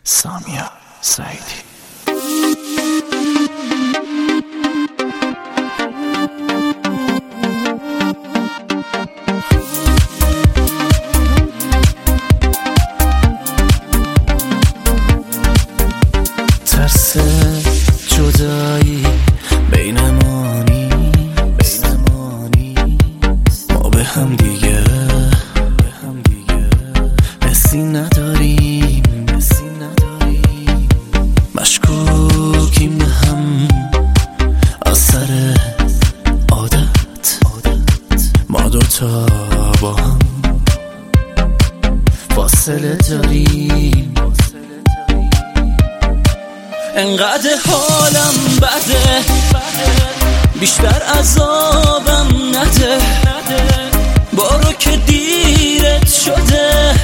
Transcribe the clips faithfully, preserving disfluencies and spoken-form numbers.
سامیا سعیدی. ترس جدایی بینمانی بینمانی ما به هم دیگه حسی نداریم حسی نداریم مشکوکیم به هم اثر عادت ما دوتا با هم فاصله داریم. انقدر حالم بده بیشتر عذابم نده بارو که دیرت شده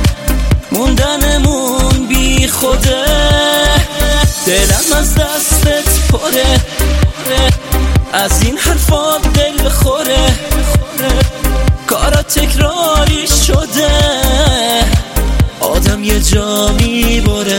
موندنمون بی خوده دلم از دستت پره از این حرفا دل خوره کارا تکراری شده آدم یه جا میبره.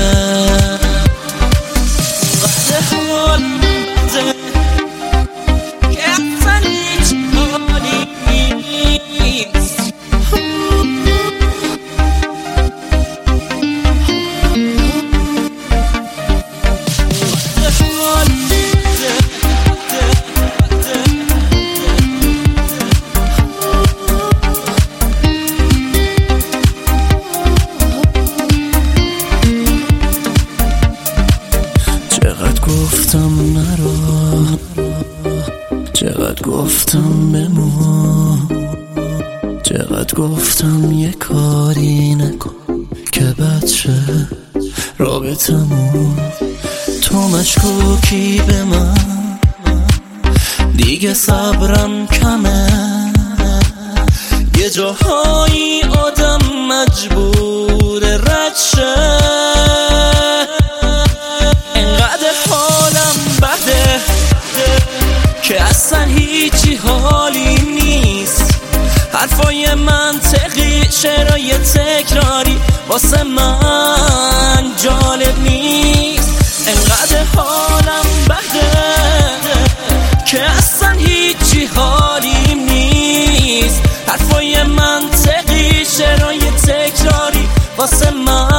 گفتم نرو چقدر گفتم بمون چقدر گفتم یه کاری نکن که بد شه رابطمون تو مشکوکی به من دیگه صبرم کمه یه جاهایی آدم مجبور رد شه که اصلا هیچی حالی نیست حرفای منطقی شعرهای تکراری واسه من جالب نیست. انقدر حالم بده که اصلا هیچی حالی نیست حرفای منطقی شعرهای تکراری واسه من